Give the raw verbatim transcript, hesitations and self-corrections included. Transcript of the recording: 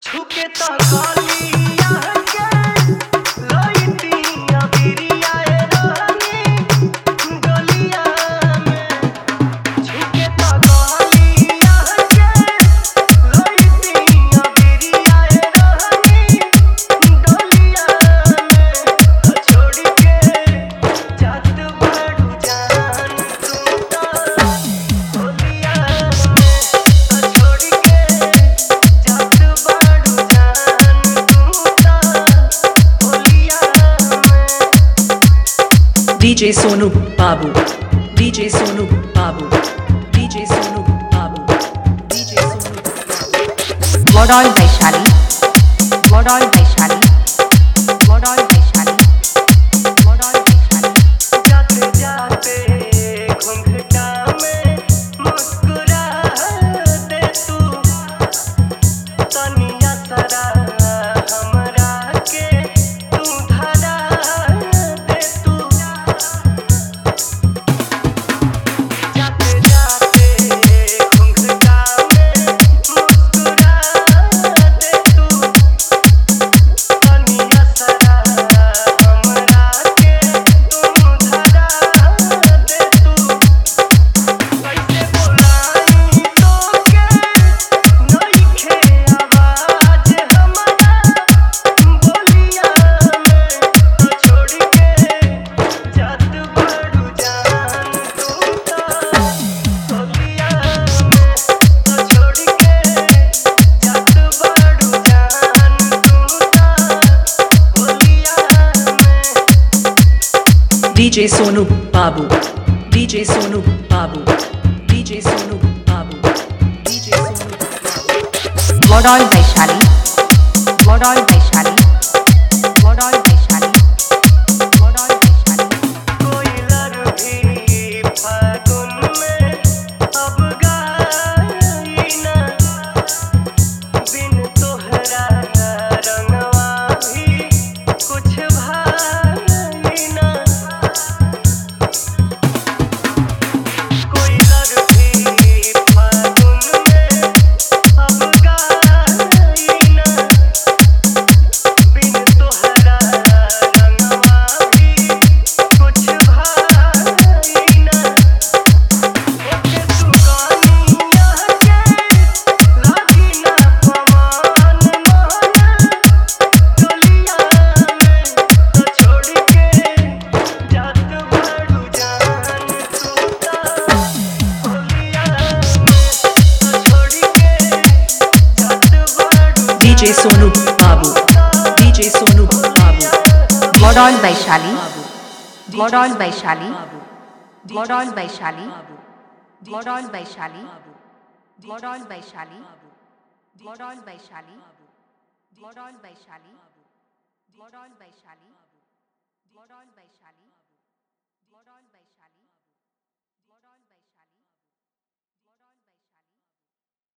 छुके तो गलिया के लइटिया बिरिया ए रानी गलिया में छुके तो गलिया के लइटिया बिरिया ए रानी गलिया में छोड़ के जात बड़ू जान तू तो होलिया में छोड़ के जात बड़ू जान तू तो होलिया में D J Sonu Babu, D J Sonu Babu, D J Sonu Babu, D J Sonu Babu. Model Vaishali, Model Vaishali, Model Vaishali, Model Vaishali. जाते जाते घुंघटा में मुस्कुरा दे तू तनिया सरा हमरा के तू धरा दे तू जाते जाते घुंघटा में मुस्कुरा दे तू तनिया सरा हमरा के तू धरा दे तू कैसे बोलाई तोके नइखे आवाज हमरा बोलिया में तो छोड़ के जात बड़ू जान तू तो होलिया में तो छोड़ के जात बड़ू जान तू तो होलिया में D J Sonu Babu, D J Sonu Babu, D J Sonu Babu, D J Sonu Babu. Model Vaishali, Model Vaishali, Model Vaishali, Model Vaishali. कोई लड़ भी फागुन में अब गाई ना बिन तोहरा रंगवा भी कुछ भाई ना कोई लड़ भी फागुन में अब गाई ना बिन तोहरा रंगवा भी कुछ भाई ना ओके तू गानिया के लागी ना पवन मोहन गलिया में तो छोड़ के जात बड़ू जान तू तो होलिया में तो छोड़ के जात बड़ू D J Sonu Babu, D J Sonu Babu, Model Vaishali, Babu, D J Model Sonu Vaishali, Babu, D J Model Sonu Vaishali, Babu, D J Model Sonu Vaishali, Babu, D J Model Sonu Vaishali, Babu, D J Model Sonu Vaishali, Babu, Model Vaishali, Babu, Model Vaishali, Model Vaishali, Model Vaishali, Model Vaishali.